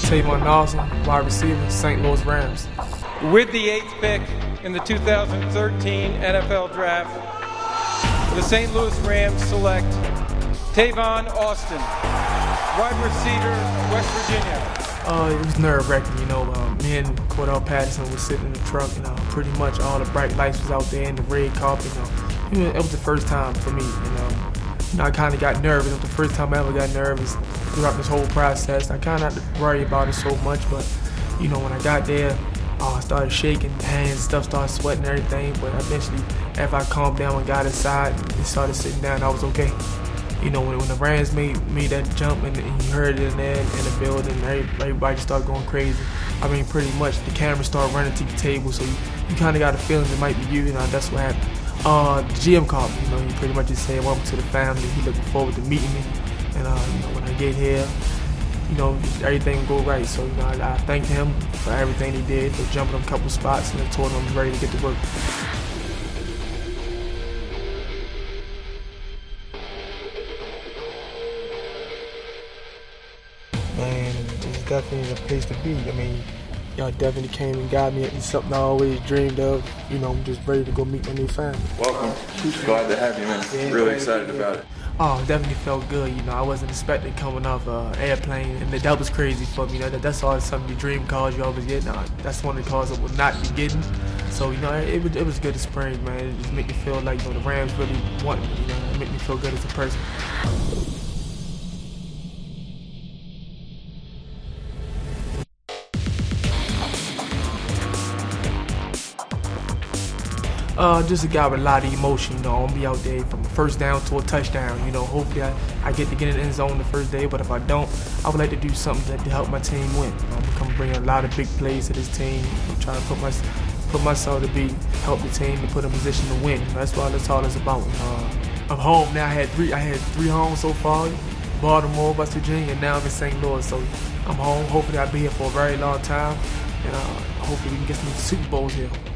Tavon Austin, wide receiver, St. Louis Rams. With the 8th pick in the 2013 NFL Draft, the St. Louis Rams select Tavon Austin, wide receiver, West Virginia. It was nerve-wracking, me and Cordell Patterson was sitting in the truck, pretty much all the bright lights was out there and the red carpet, it was the first time for me, I kind of got nervous. It was the first time I ever got nervous throughout this whole process. I kind of had to worry about it so much, but, when I got there, I started shaking, hands, stuff started sweating and everything, but eventually, after I calmed down and got inside and started sitting down, I was okay. When the Rams made that jump and you heard it in there in the building, everybody just started going crazy. Pretty much the camera started running to the table, so you kind of got a feeling it might be you, that's what happened. The GM called me, he pretty much just said, welcome to the family, he looking forward to meeting me, and when I get here, everything will go right. So, I thanked him for everything he did, for jumping a couple spots, and I told him I'm ready to get to work. Man, it's definitely a place to be. Y'all definitely came and got me. It's something I always dreamed of. I'm just ready to go meet my new family. Welcome. Glad to have you, man. Yeah, really excited about it. Oh, it definitely felt good. I wasn't expecting coming off an airplane, and that was crazy for me. That's always something you dream calls you always get. That's one of the calls I will not be getting. So, it was good to spring, man. It just made me feel like, the Rams really want me. It made me feel good as a person. Just a guy with a lot of emotion, I'm gonna be out there from a first down to a touchdown, hopefully I get to get in the end zone the first day, but if I don't, I would like to do something to help my team win. I'm gonna come bring a lot of big plays to this team. I'm trying to put myself to help the team to put in a position to win. That's all it's about. I'm home now. I had three homes so far, Baltimore, West Virginia, and now I'm in St. Louis, so I'm home. Hopefully I'll be here for a very long time, and hopefully we can get some Super Bowls here.